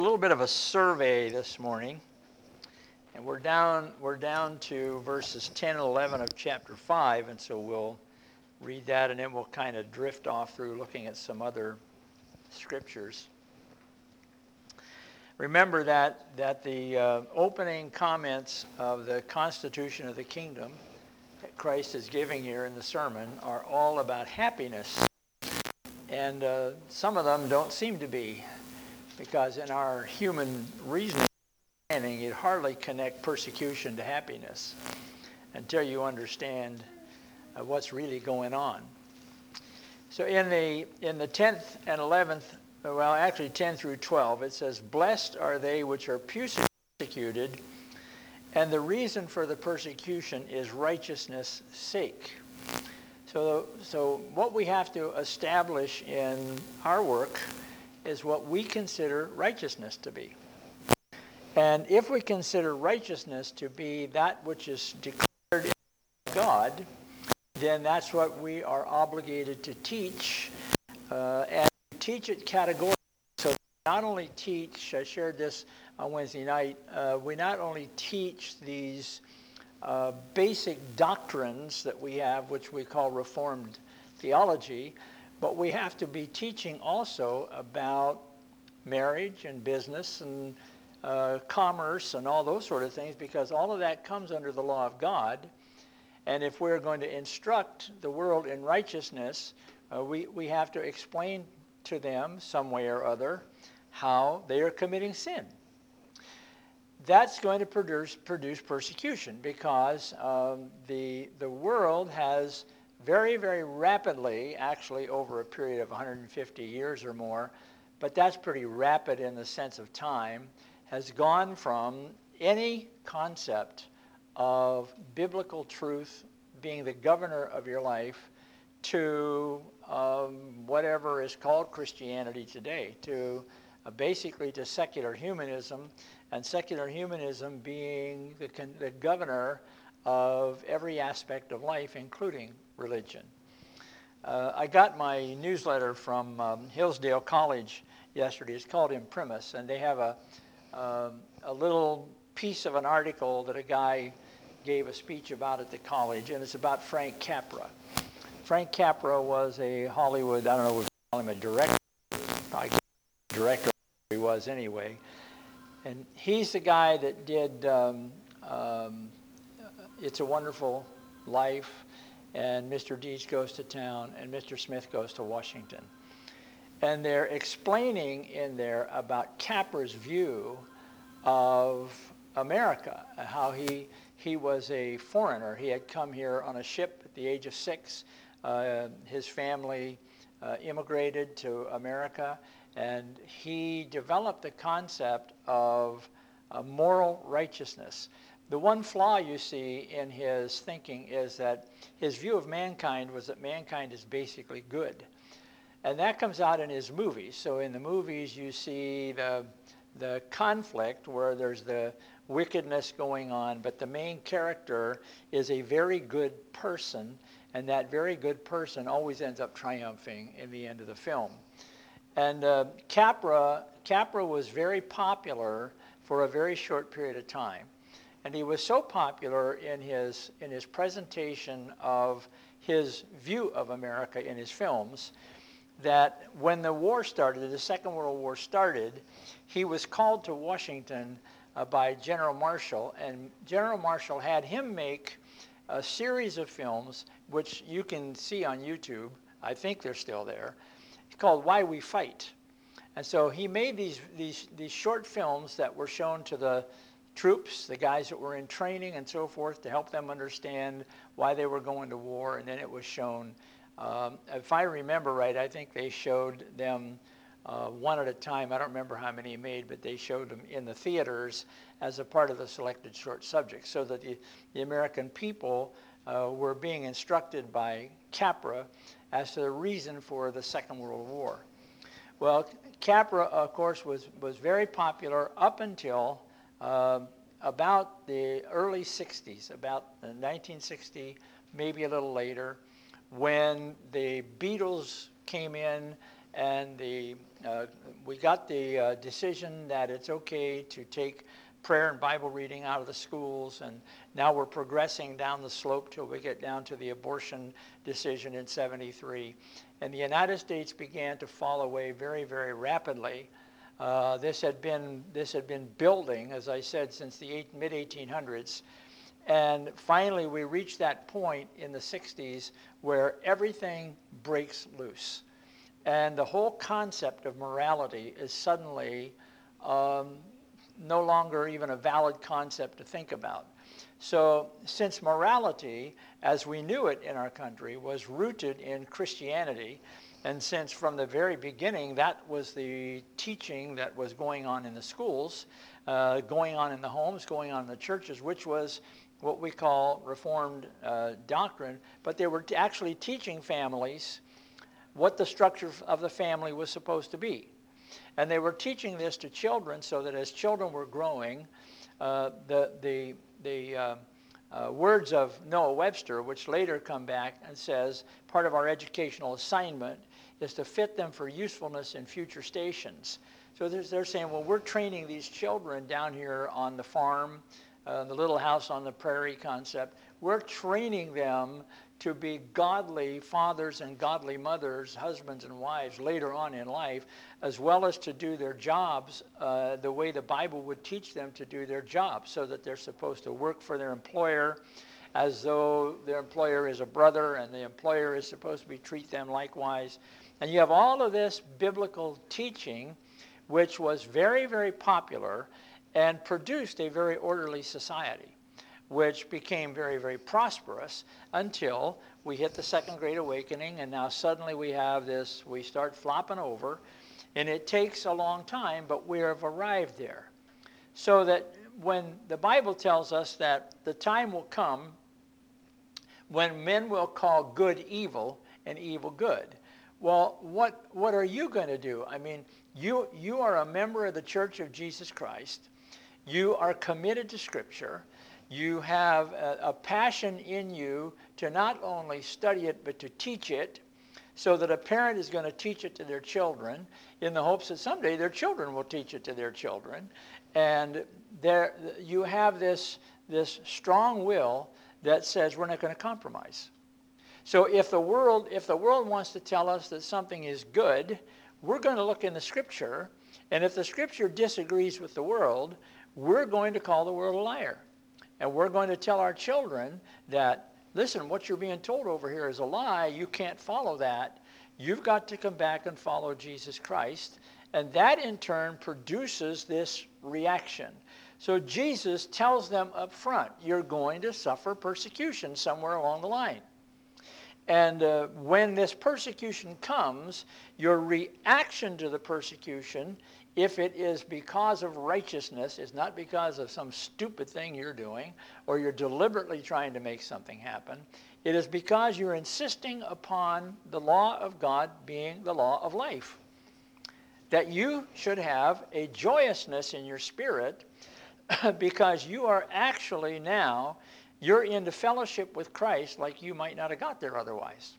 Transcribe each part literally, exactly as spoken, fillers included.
A little bit of a survey this morning, and we're down we're down to verses ten and eleven of chapter five, and so we'll read that, and then we'll kind of drift off through looking at some other scriptures. Remember that that the uh, opening comments of the Constitution of the Kingdom that Christ is giving here in the sermon are all about happiness, and uh, some of them don't seem to be. Because in our human reasoning, you'd hardly connect persecution to happiness until you understand uh, what's really going on. So in the in the tenth and eleventh, well, actually ten through twelve, it says, "Blessed are they which are persecuted, and the reason for the persecution is righteousness' sake." So, so what we have to establish in our work is what we consider righteousness to be. And if we consider righteousness to be that which is declared in God, then that's what we are obligated to teach, uh, and teach it categorically. So not only teach, I shared this on Wednesday night, uh, we not only teach these uh, basic doctrines that we have, which we call Reformed theology, but we have to be teaching also about marriage and business and uh, commerce and all those sort of things, because all of that comes under the law of God. And if we're going to instruct the world in righteousness, uh, we, we have to explain to them some way or other how they are committing sin. That's going to produce, produce persecution, because um, the, the world has very, very rapidly, actually over a period of one hundred fifty years or more, but that's pretty rapid in the sense of time, has gone from any concept of biblical truth being the governor of your life to um, whatever is called Christianity today, to uh, basically to secular humanism, and secular humanism being the, con- the governor of every aspect of life, including religion. Uh, I got my newsletter from um, Hillsdale College yesterday. It's called Imprimis, and they have a, um, a little piece of an article that a guy gave a speech about at the college, and it's about Frank Capra. Frank Capra was a Hollywood, I don't know if we call him a director, probably director he was anyway, and he's the guy that did um, um, It's a Wonderful Life, and Mister Deeds Goes to Town, and Mister Smith Goes to Washington. And they're explaining in there about Capra's view of America, how he he was a foreigner. He had come here on a ship at the age of six. Uh, his family uh, immigrated to America, and he developed the concept of uh, moral righteousness. The one flaw you see in his thinking is that his view of mankind was that mankind is basically good. And that comes out in his movies. So in the movies you see the, the conflict where there's the wickedness going on, but the main character is a very good person, and that very good person always ends up triumphing in the end of the film. And uh, Capra, Capra was very popular for a very short period of time. And he was so popular in his in his presentation of his view of America in his films that when the war started, the Second World War started, he was called to Washington uh, by General Marshall, and General Marshall had him make a series of films, which you can see on YouTube. I think they're still there. It's called Why We Fight. And so he made these these these short films that were shown to the troops, the guys that were in training and so forth, to help them understand why they were going to war, and then it was shown. Um, if I remember right, I think they showed them uh, one at a time. I don't remember how many he made, but they showed them in the theaters as a part of the selected short subjects, so that the, the American people uh, were being instructed by Capra as to the reason for the Second World War. Well, Capra, of course, was, was very popular up until uh, about the early sixties, about nineteen sixty, maybe a little later, when the Beatles came in and the uh, we got the uh, decision that it's okay to take prayer and Bible reading out of the schools, and now we're progressing down the slope till we get down to the abortion decision in seventy-three. And the United States began to fall away very, very rapidly. Uh, this had been this had been building, as I said, since the mid eighteen hundreds. And finally, we reached that point in the sixties where everything breaks loose. And the whole concept of morality is suddenly um, no longer even a valid concept to think about. So since morality, as we knew it in our country, was rooted in Christianity, and since from the very beginning that was the teaching that was going on in the schools, uh, going on in the homes, going on in the churches, which was what we call Reformed uh, doctrine, but they were actually teaching families what the structure of the family was supposed to be. And they were teaching this to children so that as children were growing, uh, the, the, the uh, uh, words of Noah Webster, which later come back and says, part of our educational assignment is to fit them for usefulness in future stations. So they're saying, well, we're training these children down here on the farm, uh, the little house on the prairie concept. We're training them to be godly fathers and godly mothers, husbands and wives later on in life, as well as to do their jobs uh, the way the Bible would teach them to do their jobs, so that they're supposed to work for their employer as though their employer is a brother, and the employer is supposed to be treat them likewise. And you have all of this biblical teaching, which was very, very popular and produced a very orderly society, which became very, very prosperous until we hit the Second Great Awakening, and now suddenly we have this, we start flopping over, and it takes a long time, but we have arrived there. So that when the Bible tells us that the time will come when men will call good evil and evil good, well, what, what are you going to do? I mean, you, you are a member of the Church of Jesus Christ. You are committed to Scripture. You have a, a passion in you to not only study it, but to teach it, so that a parent is going to teach it to their children in the hopes that someday their children will teach it to their children. And there, you have this, this strong will that says we're not going to compromise. So if the world, if the world wants to tell us that something is good, we're going to look in the Scripture, and if the Scripture disagrees with the world, we're going to call the world a liar. And we're going to tell our children that, listen, what you're being told over here is a lie. You can't follow that. You've got to come back and follow Jesus Christ. And that in turn produces this reaction. So Jesus tells them up front, you're going to suffer persecution somewhere along the line. And uh, when this persecution comes, your reaction to the persecution, if it is because of righteousness, is not because of some stupid thing you're doing, or you're deliberately trying to make something happen. It is because you're insisting upon the law of God being the law of life. That you should have a joyousness in your spirit because you are actually now, you're into fellowship with Christ like you might not have got there otherwise.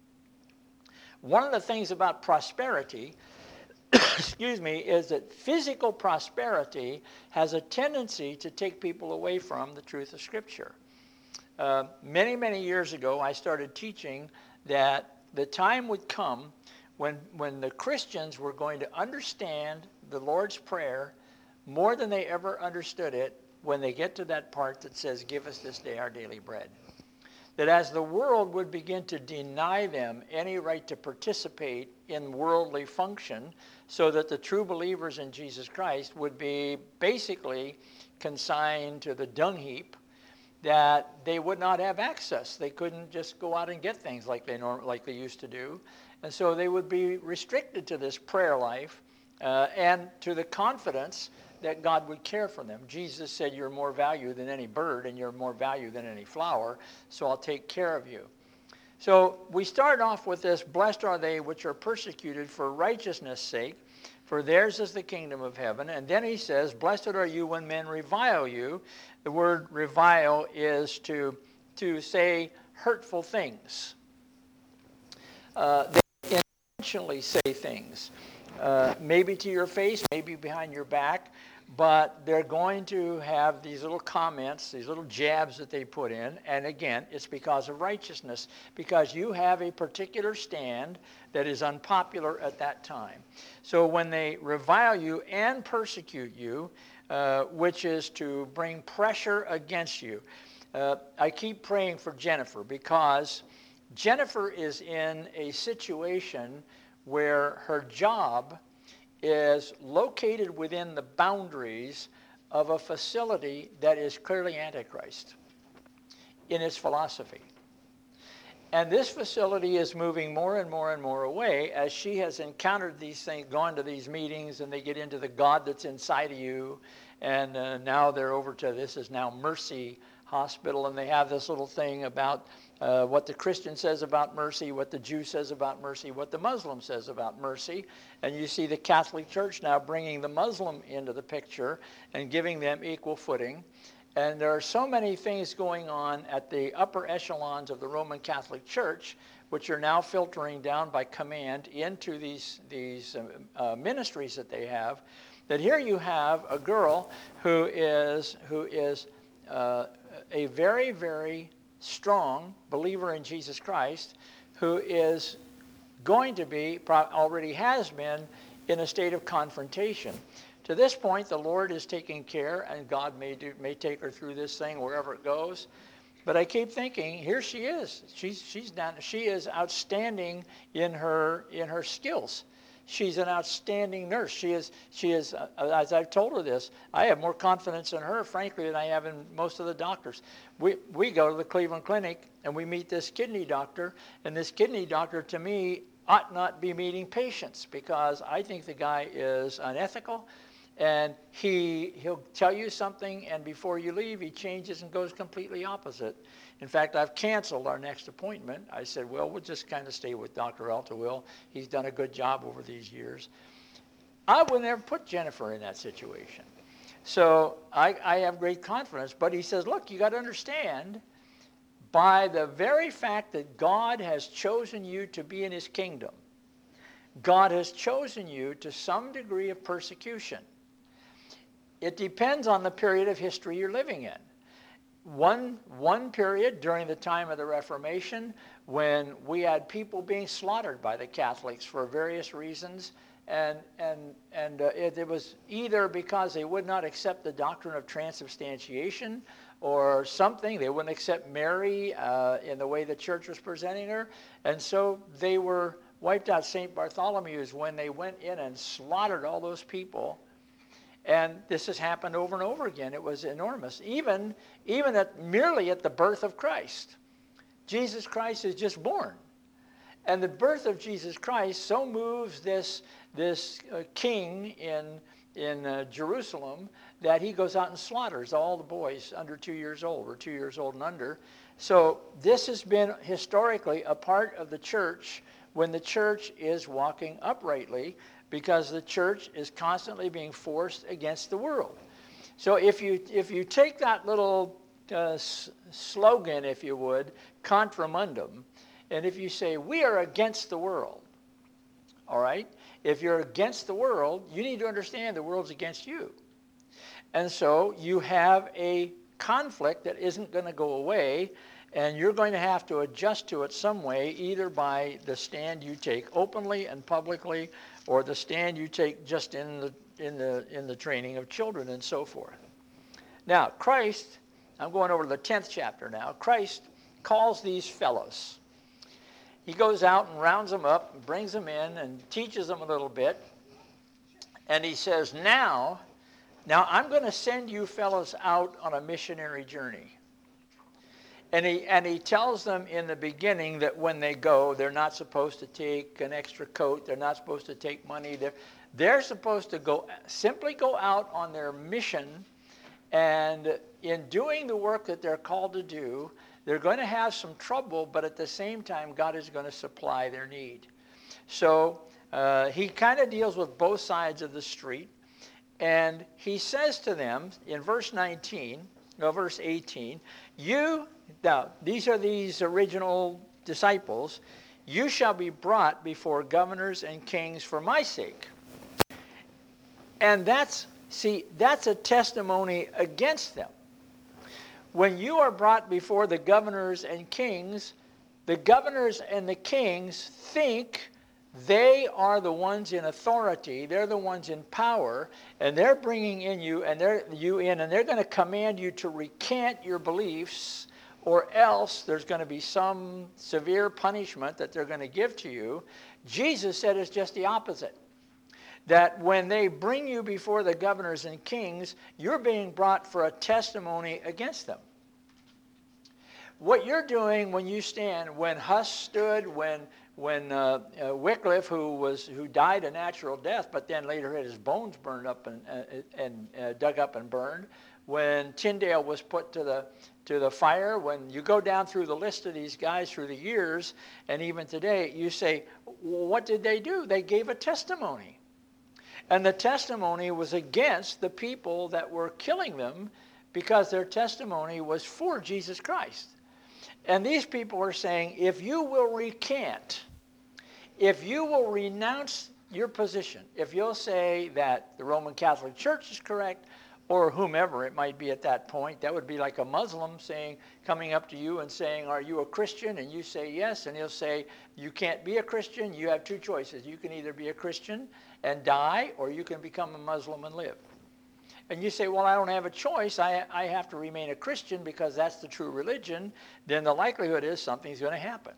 One of the things about prosperity, excuse me, is that physical prosperity has a tendency to take people away from the truth of Scripture. Uh, many, many years ago, I started teaching that the time would come when, when the Christians were going to understand the Lord's Prayer more than they ever understood it when they get to that part that says, give us this day our daily bread. That as the world would begin to deny them any right to participate in worldly function, so that the true believers in Jesus Christ would be basically consigned to the dung heap, that they would not have access. They couldn't just go out and get things like they norm- like they used to do. And so they would be restricted to this prayer life uh, and to the confidence that God would care for them. Jesus said, you're more value than any bird, and you're more value than any flower, so I'll take care of you. So we start off with this, blessed are they which are persecuted for righteousness' sake, for theirs is the kingdom of heaven. And then he says, blessed are you when men revile you. The word revile is to, to say hurtful things. Uh, they intentionally say things, uh, maybe to your face, maybe behind your back, but they're going to have these little comments, these little jabs that they put in. And again, it's because of righteousness, because you have a particular stand that is unpopular at that time. So when they revile you and persecute you, uh, which is to bring pressure against you, uh, I keep praying for Jennifer, because Jennifer is in a situation where her job is located within the boundaries of a facility that is clearly Antichrist in its philosophy. And this facility is moving more and more and more away as she has encountered these things, gone to these meetings, and they get into the God that's inside of you. And uh, now they're over to, this is now Mercy Hospital, and they have this little thing about uh, what the Christian says about mercy, what the Jew says about mercy, what the Muslim says about mercy. And you see the Catholic Church now bringing the Muslim into the picture and giving them equal footing. And there are so many things going on at the upper echelons of the Roman Catholic Church, which are now filtering down by command into these, these uh, uh, ministries that they have, that here you have a girl who is, who is uh, a very, very strong believer in Jesus Christ, who is going to be, already has been, in a state of confrontation. To this point, the Lord is taking care, and God may do, may take her through this thing wherever it goes. But I keep thinking, here she is. She's she's down. She is outstanding in her in her skills. She's an outstanding nurse. She is, she is, uh, as I've told her this, I have more confidence in her, frankly, than I have in most of the doctors. We, we go to the Cleveland Clinic, and we meet this kidney doctor, and this kidney doctor, to me, ought not be meeting patients, because I think the guy is unethical, and he, he'll tell you something, and before you leave, he changes and goes completely opposite. In fact, I've canceled our next appointment. I said, well, we'll just kind of stay with Doctor Altawill. He's done a good job over these years. I would never put Jennifer in that situation. So I, I have great confidence. But he says, look, you got to understand, by the very fact that God has chosen you to be in his kingdom, God has chosen you to some degree of persecution. It depends on the period of history you're living in. One, one period during the time of the Reformation, when we had people being slaughtered by the Catholics for various reasons, and, and, and uh, it, it was either because they would not accept the doctrine of transubstantiation or something. They wouldn't accept Mary uh, in the way the church was presenting her, and so they were wiped out. Saint Bartholomew's, when they went in and slaughtered all those people. And this has happened over and over again. It was enormous. Even, even at merely at the birth of Christ. Jesus Christ is just born. And the birth of Jesus Christ so moves this, this uh, king in, in uh, Jerusalem that he goes out and slaughters all the boys under two years old, or two years old and under. So this has been historically a part of the church when the church is walking uprightly, because the church is constantly being forced against the world. So if you, if you take that little uh, s- slogan, if you would, contra mundum, and if you say, we are against the world, all right? If you're against the world, you need to understand the world's against you. And so you have a conflict that isn't going to go away, and you're going to have to adjust to it some way, either by the stand you take openly and publicly, or the stand you take just in the, in the, in the training of children and so forth. Now, Christ, I'm going over to the tenth chapter now. Christ calls these fellows. He goes out and rounds them up and brings them in and teaches them a little bit. And he says, now, now I'm going to send you fellows out on a missionary journey. And he, and he tells them in the beginning that when they go, they're not supposed to take an extra coat. They're not supposed to take money. They're, they're supposed to go simply go out on their mission. And in doing the work that they're called to do, they're going to have some trouble, but at the same time, God is going to supply their need. So uh, he kind of deals with both sides of the street. And he says to them in verse nineteen, no, verse eighteen, you... Now, these are these original disciples. you shall be brought before governors and kings for my sake. And that's, see, that's a testimony against them. When you are brought before the governors and kings, the governors and the kings think they are the ones in authority, they're the ones in power, and they're bringing in you and they're you in, and they're going to command you to recant your beliefs, or else there's going to be some severe punishment that they're going to give to you. Jesus said it's just the opposite. That when they bring you before the governors and kings, you're being brought for a testimony against them. What you're doing when you stand, when Huss stood, when when uh, uh, Wycliffe, who was who died a natural death, but then later had his bones burned up and uh, and uh, dug up and burned, when Tyndale was put to the to the fire, when you go down through the list of these guys through the years, and even today, you say, well, what did they do? They gave a testimony. And the testimony was against the people that were killing them because their testimony was for Jesus Christ. And these people are saying, if you will recant, if you will renounce your position, if you'll say that the Roman Catholic Church is correct, or whomever it might be at that point, that would be like a Muslim saying, coming up to you and saying, are you a Christian? And you say yes, and he'll say, you can't be a Christian. You have two choices. You can either be a Christian and die, or you can become a Muslim and live. And you say, well, I don't have a choice. I, I have to remain a Christian because that's the true religion. Then the likelihood is something's going to happen.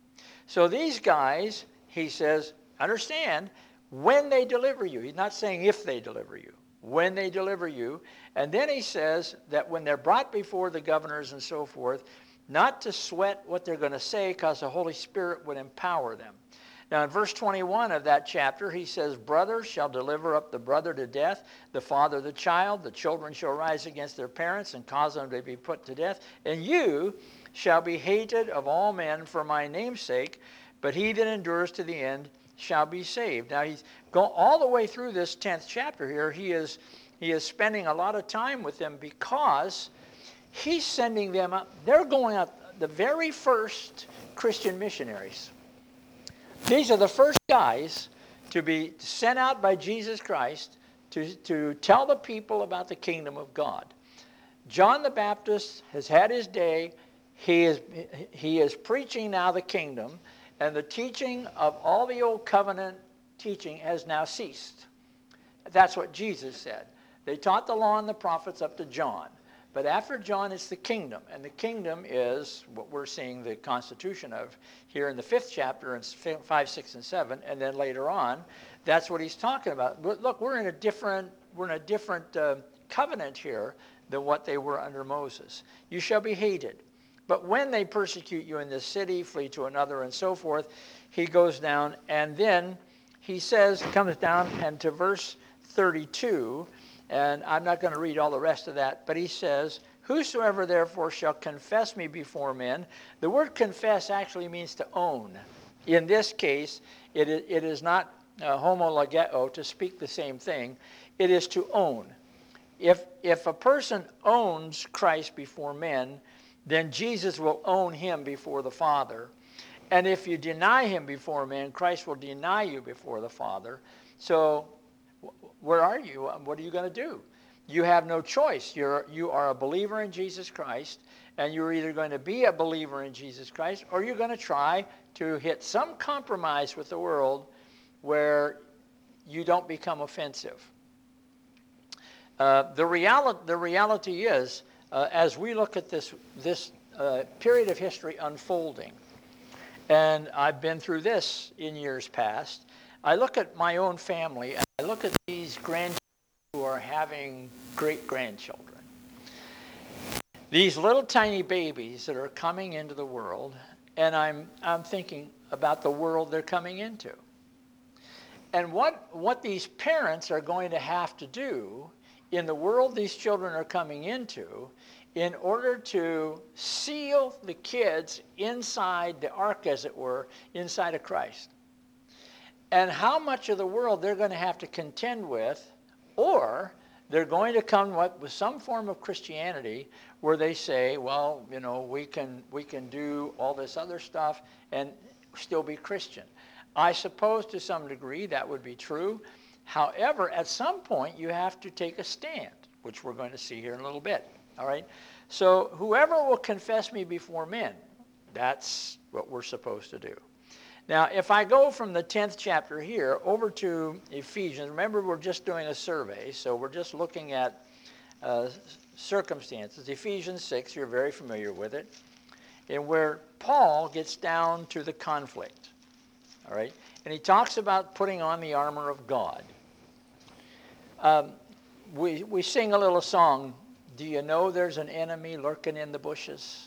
So these guys, he says, understand, when they deliver you. He's not saying if they deliver you. When they deliver you. And then he says that when they're brought before the governors and so forth, not to sweat what they're going to say because the Holy Spirit would empower them. Now in verse twenty-one of that chapter, he says, brothers shall deliver up the brother to death, the father the child, the children shall rise against their parents and cause them to be put to death, and you shall be hated of all men for my name's sake, but he that endures to the end shall be saved. Now he's going all the way through this tenth chapter here. He is, he is spending a lot of time with them because he's sending them up. They're going up, the very first Christian missionaries. These are the first guys to be sent out by Jesus Christ to, to tell the people about the kingdom of God. John the Baptist has had his day. He is, he is preaching now the kingdom, and the teaching of all the old covenant teaching has now ceased. That's what Jesus said. They taught the law and the prophets up to John. But after John, it's the kingdom. And the kingdom is what we're seeing the constitution of here in the fifth chapter in five, six, and seven. And then later on, that's what he's talking about. But look, we're in a different, we're in a different uh, covenant here than what they were under Moses. You shall be hated. But when they persecute you in this city, flee to another, and so forth, he goes down. And then he says, comes down and to verse thirty-two, and I'm not going to read all the rest of that, but he says, whosoever therefore shall confess me before men. The word confess actually means to own. In this case, it is, it is not uh, homologeo, to speak the same thing. It is to own. If, if a person owns Christ before men, then Jesus will own him before the Father. And if you deny him before men, Christ will deny you before the Father. So where are you? What are you going to do? You have no choice. You're, you are a believer in Jesus Christ, and you're either going to be a believer in Jesus Christ, or you're going to try to hit some compromise with the world where you don't become offensive. Uh, the, reali- the reality is, uh, as we look at this, this uh, period of history unfolding, and I've been through this in years past, I look at my own family, and I look at these grandchildren who are having great-grandchildren. These little tiny babies that are coming into the world, and I'm, I'm thinking about the world they're coming into. And what, what these parents are going to have to do in the world these children are coming into in order to seal the kids inside the ark, as it were, inside of Christ. And how much of the world they're going to have to contend with, or they're going to come up with some form of Christianity where they say, well, you know, we can we can do all this other stuff. And still be Christian. I suppose to some degree that would be true. However, at some point you have to take a stand, which we're going to see here in a little bit. All right? So whoever will confess me before men, that's what we're supposed to do. Now, if I go from the tenth chapter here over to Ephesians, remember we're just doing a survey, so we're just looking at uh, circumstances. Ephesians six, you're very familiar with it, and where Paul gets down to the conflict. All right? And he talks about putting on the armor of God. Um, we, we sing a little song, do you know there's an enemy lurking in the bushes?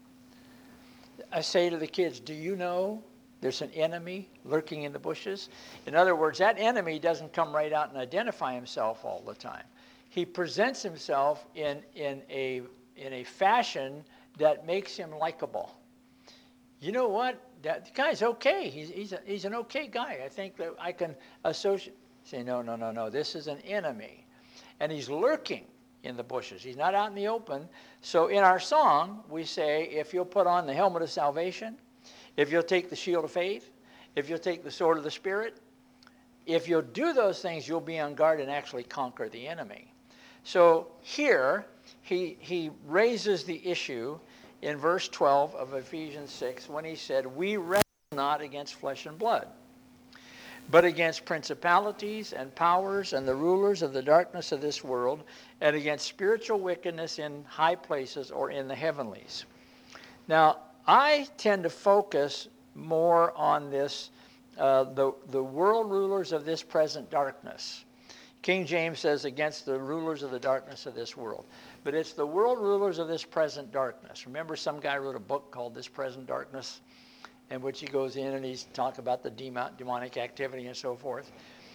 I say to the kids, do you know there's an enemy lurking in the bushes? In other words, that enemy doesn't come right out and identify himself all the time. He presents himself in, in, a, in a fashion that makes him likable. You know what? That guy's okay. He's, he's, a, he's an okay guy. I think that I can associate. Say, no, no, no, no. This is an enemy. And he's lurking in the bushes. He's not out in the open. So in our song, we say, if you'll put on the helmet of salvation, if you'll take the shield of faith, if you'll take the sword of the Spirit, if you'll do those things, you'll be on guard and actually conquer the enemy. So here, he, he raises the issue in verse twelve of Ephesians six when he said, we wrestle not against flesh and blood, but against principalities and powers and the rulers of the darkness of this world, and against spiritual wickedness in high places or in the heavenlies. Now, I tend to focus more on this, uh, the, the world rulers of this present darkness. King James says against the rulers of the darkness of this world. But it's the world rulers of this present darkness. Remember, some guy wrote a book called This Present Darkness, in which he goes in and he's talking about the demonic activity and so forth.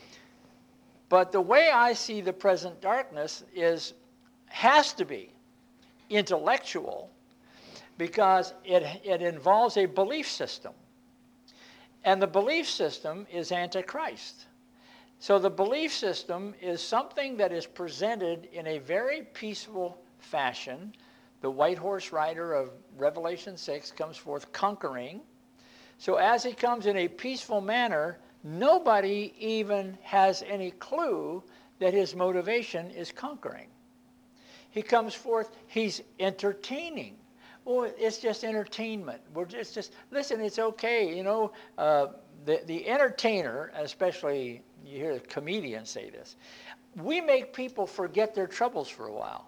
But the way I see the present darkness is, has to be intellectual, because it, it involves a belief system. And the belief system is Antichrist. So the belief system is something that is presented in a very peaceful fashion. The white horse rider of Revelation six comes forth conquering. So as he comes in a peaceful manner, nobody even has any clue that his motivation is conquering. He comes forth, he's entertaining. Well, it's just entertainment. We're just, just listen, it's okay. You know, uh, the, the entertainer, especially you hear comedians say this, we make people forget their troubles for a while.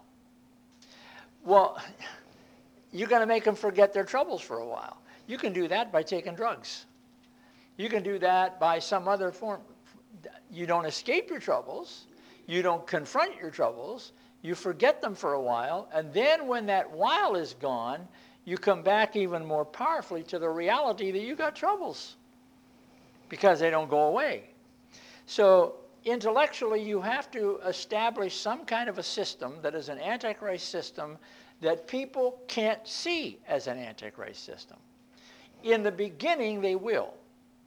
Well, you're going to make them forget their troubles for a while. You can do that by taking drugs. You can do that by some other form. You don't escape your troubles. You don't confront your troubles. You forget them for a while, and then when that while is gone, you come back even more powerfully to the reality that you got troubles because they don't go away. So intellectually, you have to establish some kind of a system that is an Antichrist system that people can't see as an Antichrist system. In the beginning, they will.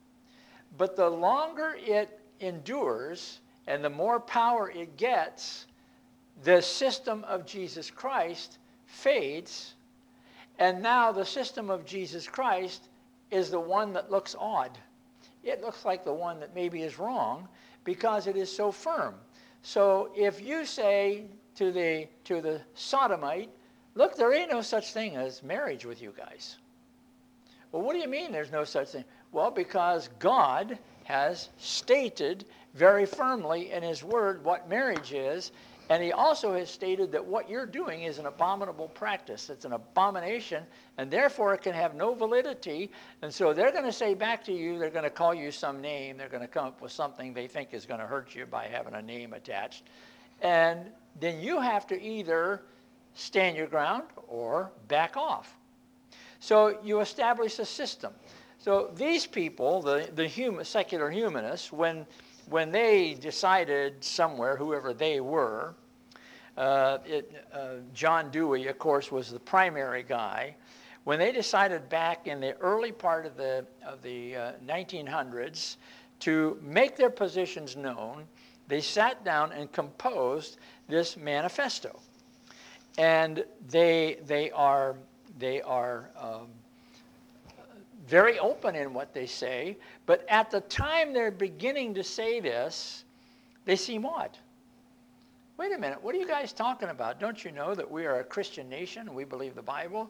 But the longer it endures and the more power it gets, the system of Jesus Christ fades, and now the system of Jesus Christ is the one that looks odd. It looks like the one that maybe is wrong because it is so firm. So if you say to the, to the sodomite, look, there ain't no such thing as marriage with you guys. Well, what do you mean there's no such thing? Well, because God has stated very firmly in his word what marriage is, and he also has stated that what you're doing is an abominable practice. It's an abomination, and therefore it can have no validity. And so they're going to say back to you, they're going to call you some name. They're going to come up with something they think is going to hurt you by having a name attached. And then you have to either stand your ground or back off. So you establish a system. So these people, the, the human, secular humanists, when When they decided somewhere, whoever they were, uh, it, uh, John Dewey, of course, was the primary guy. When they decided back in the early part of the, of the uh, nineteen hundreds to make their positions known, they sat down and composed this manifesto. And they, they are, they are um, very open in what they say, but at the time they're beginning to say this, they seem odd. Wait a minute, what are you guys talking about? Don't you know that we are a Christian nation and we believe the Bible?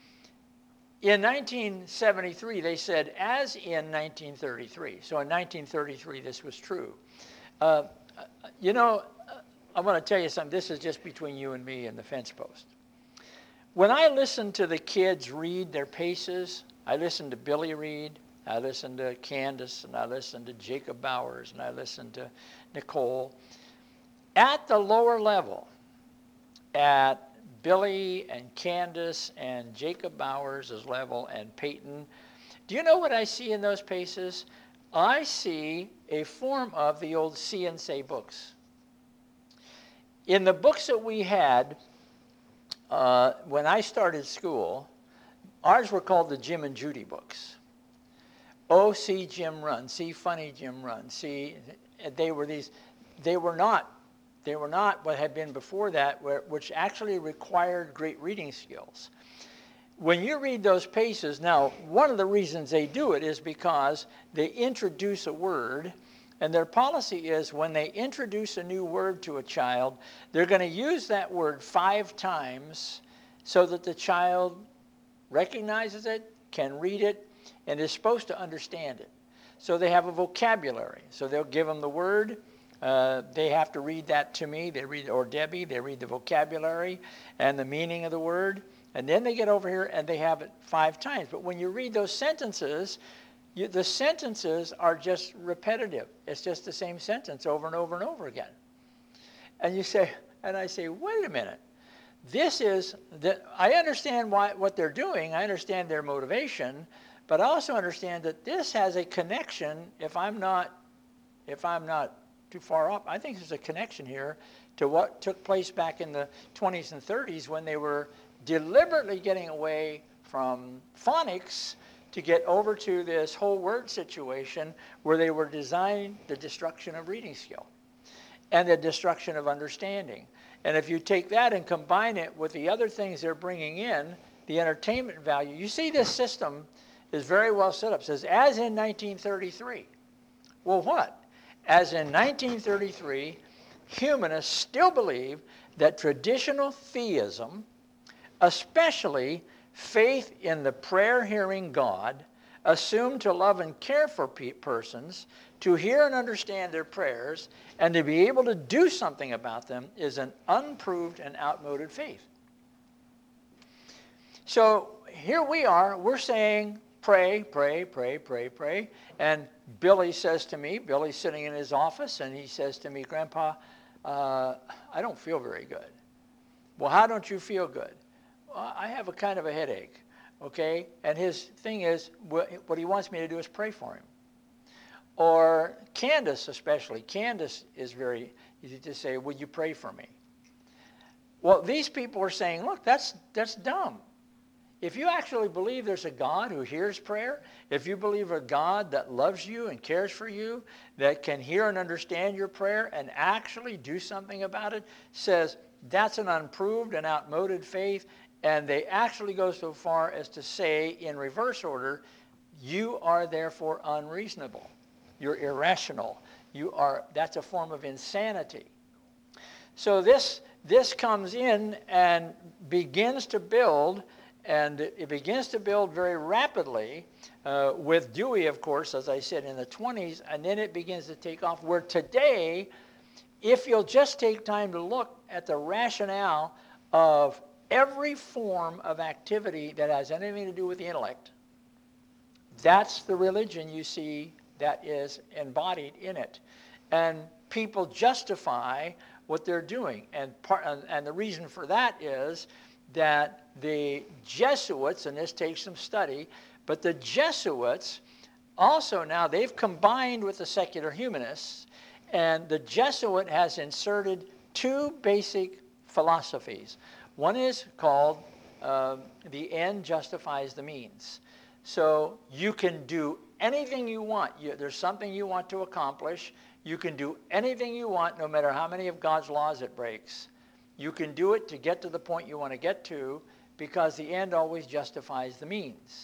In nineteen seventy-three, they said, as in nineteen thirty-three. So in nineteen thirty-three, this was true. Uh, you know, I want to tell you something. This is just between you and me and the fence post. When I listen to the kids read their paces, I listen to Billy read, I listen to Candace, and I listen to Jacob Bowers, and I listen to Nicole. At the lower level, at Billy and Candace and Jacob Bowers' level and Peyton, do you know what I see in those paces? I see a form of the old See and Say books. In the books that we had uh, when I started school, ours were called the Jim and Judy books. Oh, see Jim run, see funny Jim run, see, they were these, they were not They were not what had been before that, where, which actually required great reading skills. When you read those paces, now, one of the reasons they do it is because they introduce a word, and their policy is when they introduce a new word to a child, they're going to use that word five times so that the child recognizes it, can read it, and is supposed to understand it. So they have a vocabulary. So they'll give them the word. Uh, they have to read that to me, they read, or Debbie, they read the vocabulary and the meaning of the word, and then they get over here and they have it five times. But when you read those sentences, you, the sentences are just repetitive. It's just the same sentence over and over and over again. And you say, and I say, wait a minute. This is, the, I understand why, what they're doing, I understand their motivation, but I also understand that this has a connection if I'm not, if I'm not too far off. I think there's a connection here to what took place back in the twenties and thirties when they were deliberately getting away from phonics to get over to this whole word situation where they were designing the destruction of reading skill and the destruction of understanding. And if you take that and combine it with the other things they're bringing in, the entertainment value, you see this system is very well set up. It says, as in nineteen thirty-three. Well, what? As in nineteen thirty-three, humanists still believe that traditional theism, especially faith in the prayer-hearing God, assumed to love and care for pe- persons, to hear and understand their prayers, and to be able to do something about them, is an unproved and outmoded faith. So here we are, we're saying, pray, pray, pray, pray, pray, and Billy says to me, Billy's sitting in his office, and he says to me, Grandpa, uh, I don't feel very good. Well, how don't you feel good? Well, I have a kind of a headache, okay? And his thing is, what he wants me to do is pray for him. Or Candace especially. Candace is very easy to say, would you pray for me? Well, these people are saying, look, that's, that's dumb. If you actually believe there's a God who hears prayer, if you believe a God that loves you and cares for you, that can hear and understand your prayer and actually do something about it, says that's an unproved and outmoded faith, and they actually go so far as to say in reverse order, you are therefore unreasonable. You're irrational. You are, that's a form of insanity. So this, this comes in and begins to build. And it begins to build very rapidly uh, with Dewey, of course, as I said, in the twenties, and then it begins to take off, where today, if you'll just take time to look at the rationale of every form of activity that has anything to do with the intellect, that's the religion you see that is embodied in it. And people justify what they're doing. And, part, and the reason for that is that the Jesuits, and this takes some study, but the Jesuits also now, they've combined with the secular humanists, and the Jesuit has inserted two basic philosophies. One is called uh, the end justifies the means. So you can do anything you want. You, there's something you want to accomplish. You can do anything you want, no matter how many of God's laws it breaks. You can do it to get to the point you want to get to, because the end always justifies the means.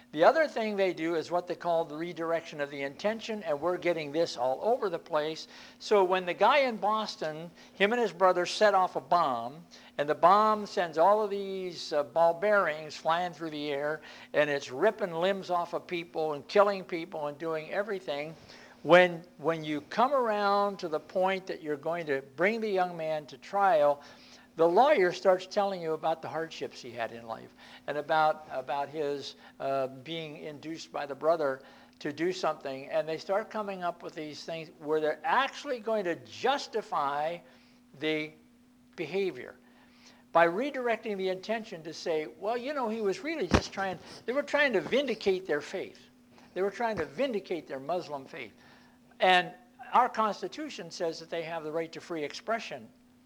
The other thing they do is what they call the redirection of the intention, and we're getting this all over the place. So when the guy in Boston, him and his brother set off a bomb, and the bomb sends all of these uh, ball bearings flying through the air, and it's ripping limbs off of people and killing people and doing everything. When, when you come around to the point that you're going to bring the young man to trial, the lawyer starts telling you about the hardships he had in life and about, about his uh, being induced by the brother to do something. And they start coming up with these things where they're actually going to justify the behavior by redirecting the intention to say, well, you know, he was really just trying, they were trying to vindicate their faith. They were trying to vindicate their Muslim faith. And our Constitution says that they have the right to free expression.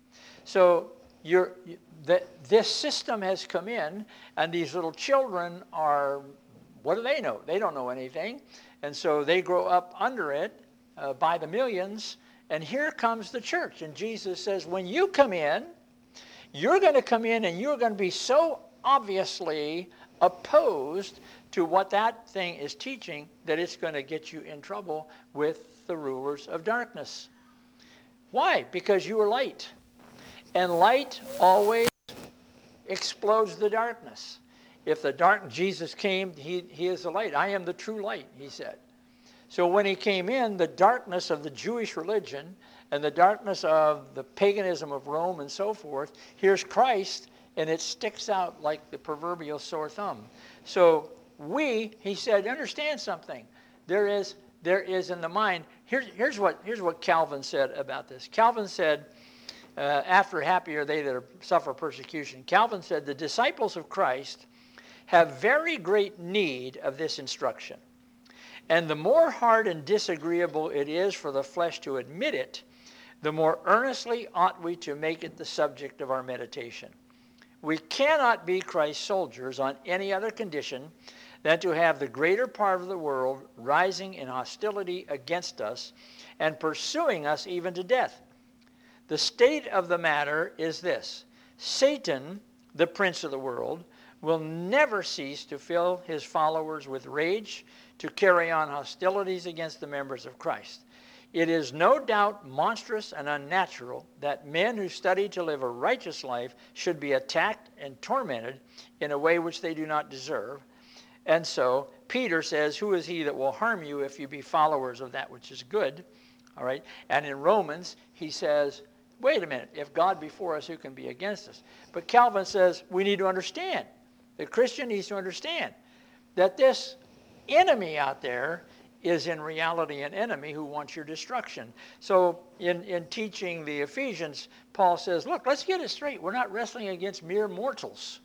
So You're, the, this system has come in, and these little children are, what do they know? They don't know anything. And so they grow up under it uh, by the millions, and here comes the church. And Jesus says, when you come in, you're going to come in and you're going to be so obviously opposed to what that thing is teaching that it's going to get you in trouble with the rulers of darkness. Why? Because you are light. And light always explodes the darkness. If the dark, Jesus came, he, he is the light. I am the true light, he said. So when he came in, the darkness of the Jewish religion and the darkness of the paganism of Rome and so forth, here's Christ, and it sticks out like the proverbial sore thumb. So we, he said, understand something. There is, there is in the mind, here's, here's, what, here's what Calvin said about this. Calvin said, Uh, after happy are they that are, suffer persecution. Calvin said, the disciples of Christ have very great need of this instruction. And the more hard and disagreeable it is for the flesh to admit it, the more earnestly ought we to make it the subject of our meditation. We cannot be Christ's soldiers on any other condition than to have the greater part of the world rising in hostility against us and pursuing us even to death. The state of the matter is this: Satan, the prince of the world, will never cease to fill his followers with rage, to carry on hostilities against the members of Christ. It is no doubt monstrous and unnatural that men who study to live a righteous life should be attacked and tormented in a way which they do not deserve. And so Peter says, who is he that will harm you if you be followers of that which is good? All right. And in Romans, he says, wait a minute, if God be for us, who can be against us? But Calvin says we need to understand, the Christian needs to understand that this enemy out there is in reality an enemy who wants your destruction. So in, in teaching the Ephesians, Paul says, look, let's get it straight. We're not wrestling against mere mortals.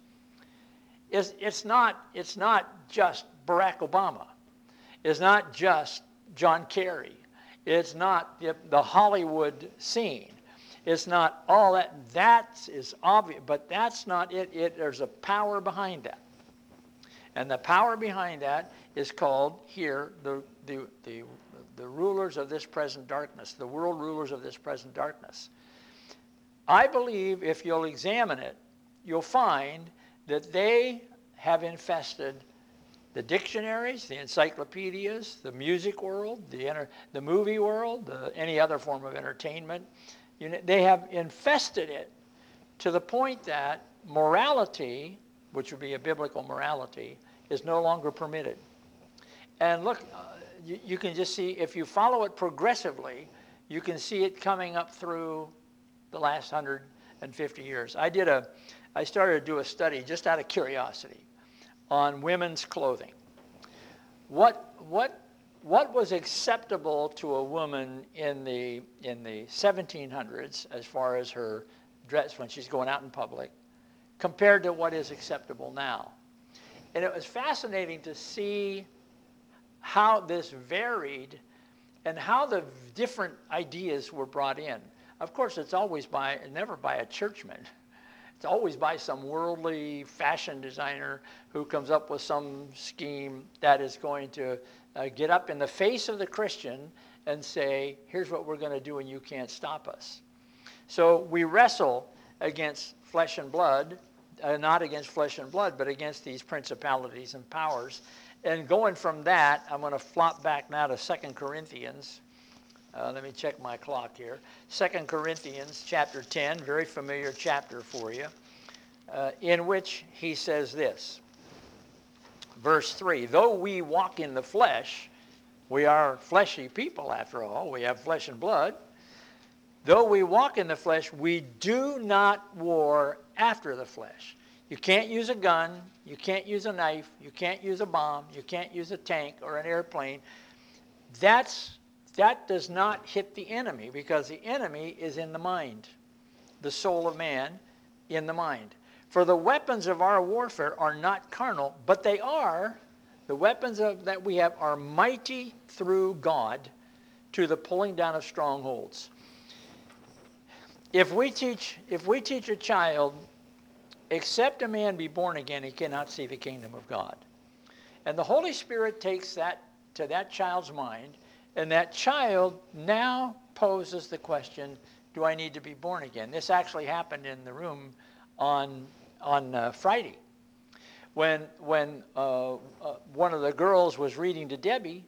It's, it's, not, it's not just Barack Obama. It's not just John Kerry. It's not the, the Hollywood scene. It's not all that. That is obvious, but that's not it. it. There's a power behind that. And the power behind that is called here the, the, the, the rulers of this present darkness, the world rulers of this present darkness. I believe if you'll examine it, you'll find that they have infested the dictionaries, the encyclopedias, the music world, the, enter, the movie world, the, any other form of entertainment. You know, they have infested it to the point that morality, which would be a biblical morality, is no longer permitted. And look, uh, you, you can just see, if you follow it progressively, you can see it coming up through the last one hundred fifty years. I did a, I started to do a study just out of curiosity on women's clothing. What, what, what was acceptable to a woman in the, in the seventeen hundreds as far as her dress when she's going out in public compared to what is acceptable now? And it was fascinating to see how this varied and how the different ideas were brought in. Of course, it's always by, never by a churchman. It's always by some worldly fashion designer who comes up with some scheme that is going to uh, get up in the face of the Christian and say, here's what we're going to do and you can't stop us. So we wrestle against flesh and blood, uh, not against flesh and blood, but against these principalities and powers. And going from that, I'm going to flop back now to Second Corinthians. Uh, let me check my clock here. Second Corinthians chapter ten, very familiar chapter for you, uh, in which he says this. Verse three, though we walk in the flesh, we are fleshy people after all, we have flesh and blood. Though we walk in the flesh, we do not war after the flesh. You can't use a gun, you can't use a knife, you can't use a bomb, you can't use a tank or an airplane. That's, that does not hit the enemy, because the enemy is in the mind, the soul of man in the mind. For the weapons of our warfare are not carnal, but they are, the weapons of, that we have are mighty through God to the pulling down of strongholds. If we teach, if we teach a child, except a man be born again, he cannot see the kingdom of God. And the Holy Spirit takes that to that child's mind, and that child now poses the question, do I need to be born again? This actually happened in the room on on uh, Friday, when when uh, uh, one of the girls was reading to Debbie,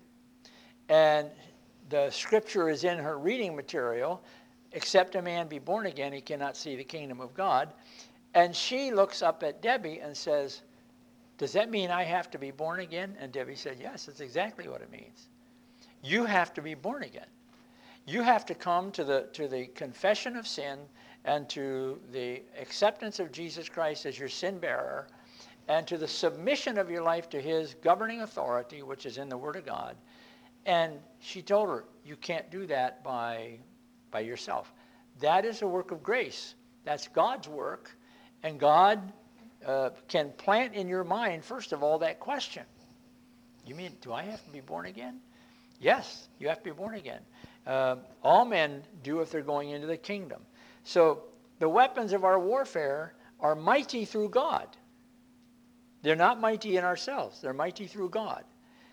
and the scripture is in her reading material, except a man be born again, he cannot see the kingdom of God. And she looks up at Debbie and says, does that mean I have to be born again? And Debbie said, yes, that's exactly what it means. You have to be born again. You have to come to the to the confession of sin and to the acceptance of Jesus Christ as your sin bearer, and to the submission of your life to his governing authority, which is in the Word of God. And she told her, you can't do that by, by yourself. That is a work of grace. That's God's work. And God uh, can plant in your mind, first of all, that question. You mean, do I have to be born again? Yes, you have to be born again. Uh, all men do if they're going into the kingdom. So the weapons of our warfare are mighty through God. They're not mighty in ourselves. They're mighty through God.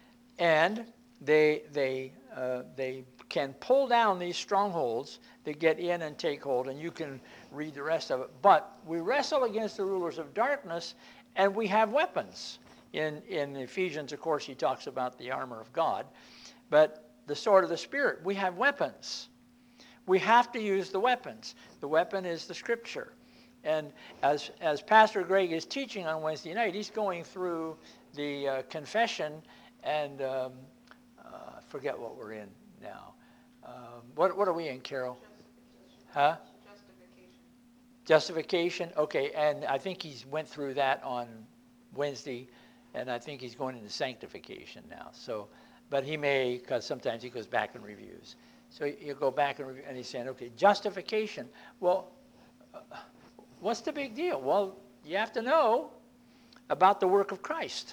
And they, they, uh, they can pull down these strongholds that get in and take hold, and you can read the rest of it. But we wrestle against the rulers of darkness, and we have weapons. In, in Ephesians, of course, he talks about the armor of God. But the sword of the Spirit, we have weapons. We have to use the weapons. The weapon is the Scripture. And as, as Pastor Greg is teaching on Wednesday night, he's going through the uh, confession and um, uh, I forget what we're in now. Um, what, what are we in, Carol? Huh? Justification. Justification, okay. And I think he's went through that on Wednesday, and I think he's going into sanctification now. So, but he may, because sometimes he goes back and reviews. So you go back and review, and he's saying, okay, justification. Well, uh, what's the big deal? Well, you have to know about the work of Christ.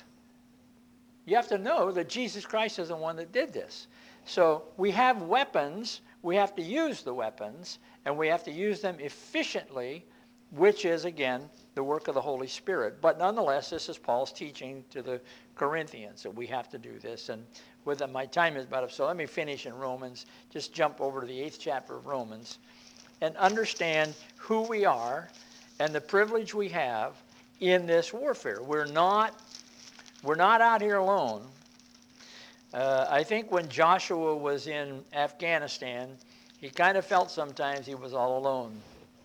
You have to know that Jesus Christ is the one that did this. So we have weapons. We have to use the weapons, and we have to use them efficiently, which is, again, the work of the Holy Spirit. But nonetheless, this is Paul's teaching to the Corinthians, that we have to do this. And with them, my time is about up, so let me finish in Romans. Just jump over to the eighth chapter of Romans and understand who we are and the privilege we have in this warfare. We're not, we're not out here alone. Uh, I think when Joshua was in Afghanistan, he kind of felt sometimes he was all alone,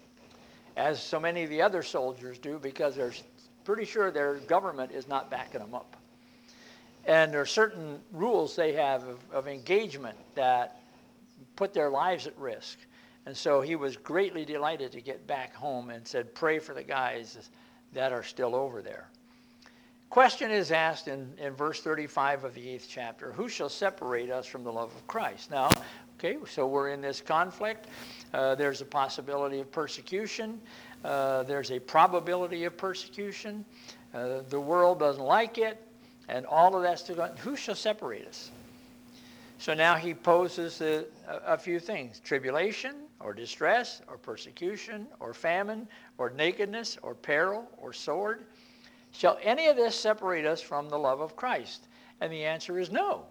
as so many of the other soldiers do, because they're pretty sure their government is not backing them up. And there are certain rules they have of, of engagement that put their lives at risk. And so he was greatly delighted to get back home and said, pray for the guys that are still over there. Question is asked in, in verse thirty-five of the eighth chapter, who shall separate us from the love of Christ? Now, okay, so we're in this conflict. Uh, there's a possibility of persecution. Uh, there's a probability of persecution. Uh, the world doesn't like it. And all of that's to go. Who shall separate us? So now he poses a, a few things. Tribulation, or distress, or persecution, or famine, or nakedness, or peril, or sword. Shall any of this separate us from the love of Christ? And the answer is no.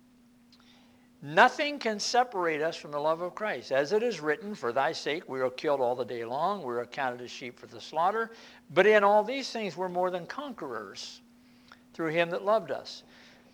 Nothing can separate us from the love of Christ. As it is written, for thy sake we are killed all the day long. We are accounted as sheep for the slaughter. But in all these things we're more than conquerors through him that loved us.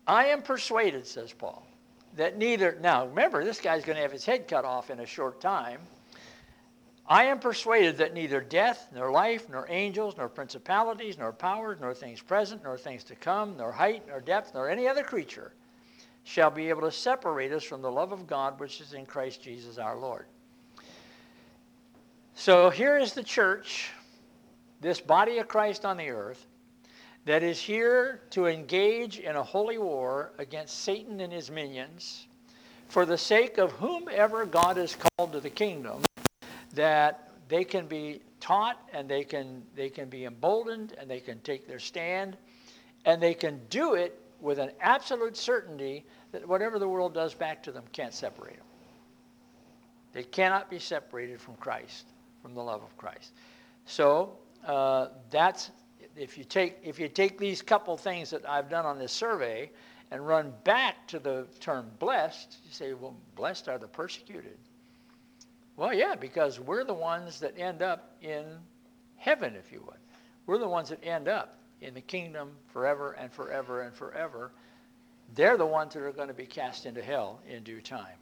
I am persuaded, says Paul, that neither, now remember, this guy's going to have his head cut off in a short time. I am persuaded that neither death, nor life, nor angels, nor principalities, nor powers, nor things present, nor things to come, nor height, nor depth, nor any other creature shall be able to separate us from the love of God which is in Christ Jesus our Lord. So here is the church, this body of Christ on the earth, that is here to engage in a holy war against Satan and his minions for the sake of whomever God has called to the kingdom, that they can be taught and they can, they can be emboldened and they can take their stand and they can do it with an absolute certainty that whatever the world does back to them can't separate them. They cannot be separated from Christ, from the love of Christ. So uh, that's, if you take if you take these couple things that I've done on this survey and run back to the term blessed, you say, well, blessed are the persecuted. Well, yeah, because we're the ones that end up in heaven, if you would. We're the ones that end up in the kingdom forever and forever and forever. They're the ones that are going to be cast into hell in due time.